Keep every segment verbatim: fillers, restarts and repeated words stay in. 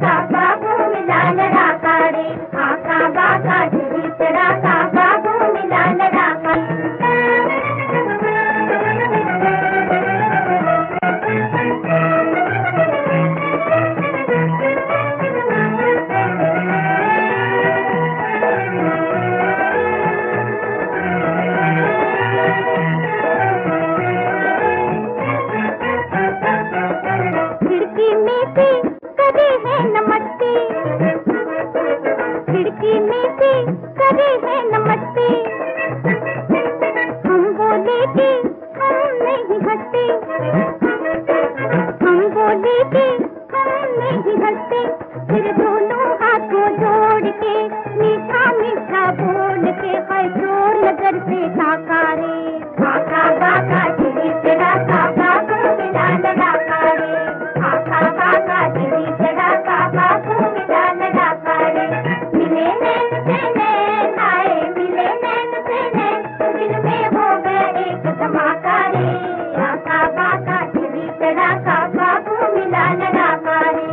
का बाबू मिला लड़ाका रे, आका बाका चिड़ी चढ़ा का बाबू मिला लड़ाका। खिड़की में से करे है नमस्ते, खिड़की में से करे है नमस्ते, हम बोले कि हम नहीं हंसते, हम बोले कि हम नहीं हंसते, फिर दोनों हाथों जोड़ के मीठा मीठा बोल के हर जोर नजर से ताका रे, आका बाका चिड़ी चढ़ा का बाबू मिला लड़ाका रे, आका बाका चिड़ी चढ़ा का बाबू मिला लड़ाका रे। मिले नैन से नैन आए, मिले नैन से नैन, दिल में हो गया एक धमाका रे, आका बाका चिड़ी चढ़ा का बाबू मिला लड़ाका रे।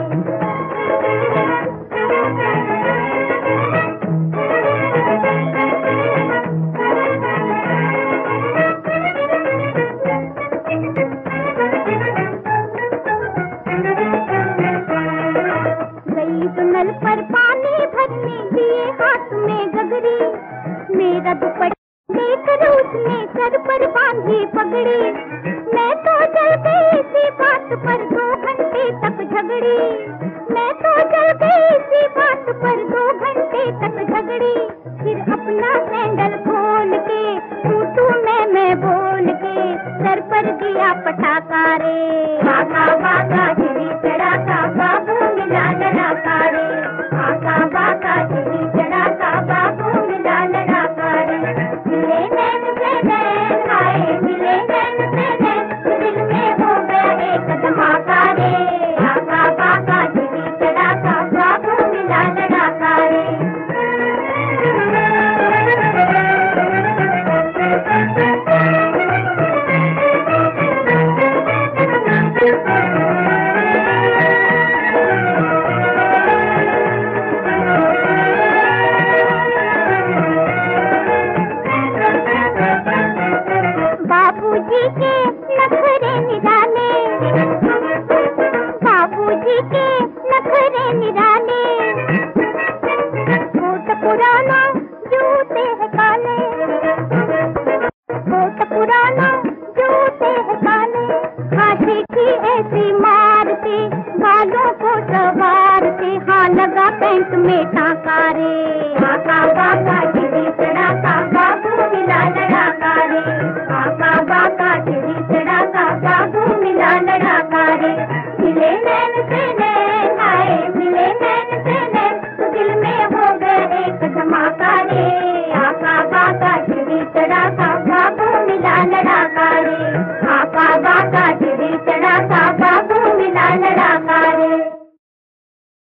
गई तो नल पर पानी भरने लिए हाथ में गगरी, मेरा दुपट्टा लेकर उसने सर पर बांधी पगड़ी, मैं तो जल गई इसी बात पर दो घंटे तक झगड़ी, मैं तो जल गई इसी बात पर दो घंटे तक झगड़ी, फिर अपना सैंडल खोल के तू तू मैं मैं बोल के सर पर दिया पटाखा रे, आका बाका चिड़ी चढ़ा का बाबू मिला लड़ाका रे, आका बाका चिड़ी चढ़ा का बाबू मिला लड़ाका रे। मिले नैन से नैन आए, मिले नैन से नैन, दिल में हो गया एक धमाका रे, आका बाका चिड़ी चढ़ा का बाबू मिला लड़ाका रे। बाबूजी के नखरे निराले, बाबूजी के नखरे निराले, कोट पुराना जूते है काले, कोट पुराना जूते है काले, काशी की ऐसी मारते बालों को सवारते, हाँ लगा पैंट में टाका रे,